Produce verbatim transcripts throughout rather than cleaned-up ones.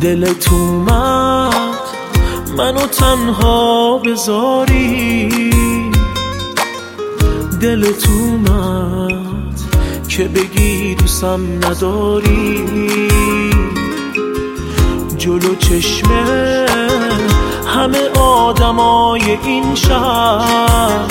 دلت اومد منو تنها بذاری، دلت اومد که بگی دوستم نداری. جلو چشمه همه آدمای این شهر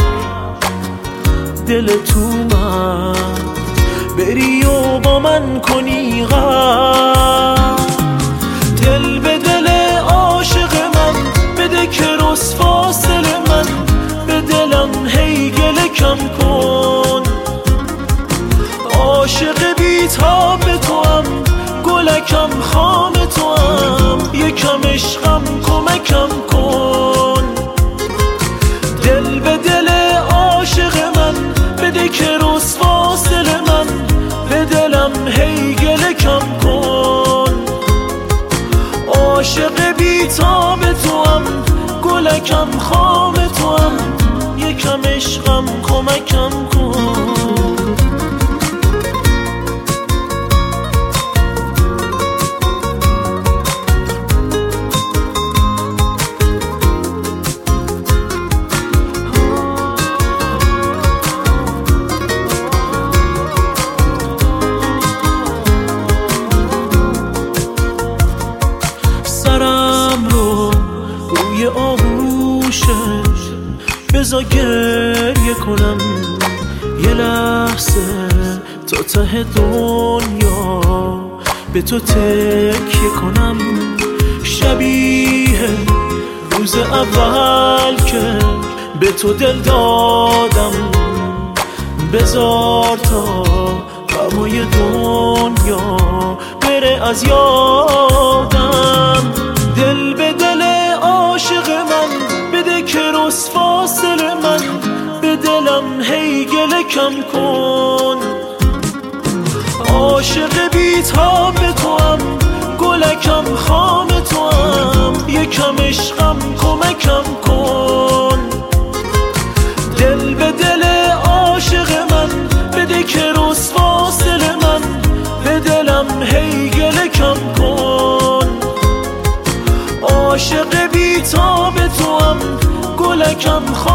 دلت اومد بری و با من کنی غم. دل به دل عاشق من بده که رس فاصل من، به دلم هی گله کم کن. عاشق بی‌تاب توام، گلکم خام توام، یکم عشقم کمکم کن. دل به دل عاشق من بده که رس فاصل من، به دلم هی گله کم کن. عاشق بی‌تاب توام، گلکم خام توام، یکم عشقم کمکم کن. سرم رو روی آغوشت بذار گریه کنم، یه لحظه تا ته دنیا به تو تکیه کنم. شبیه روز اول که به تو دل دادم، بذار تا غمای دنیا بره از یادم. دل به دل عاشق من بده که رس فاصل من، به دلم هی گله کم کن. عاشق بی‌تاب توام، گلکم خام توام، یکم عشقم کمکم کن. دل به دل عاشق من بده که رس فاصل من، به دلم هی گله کم کن. عاشق بی‌تاب توام، گلکم خام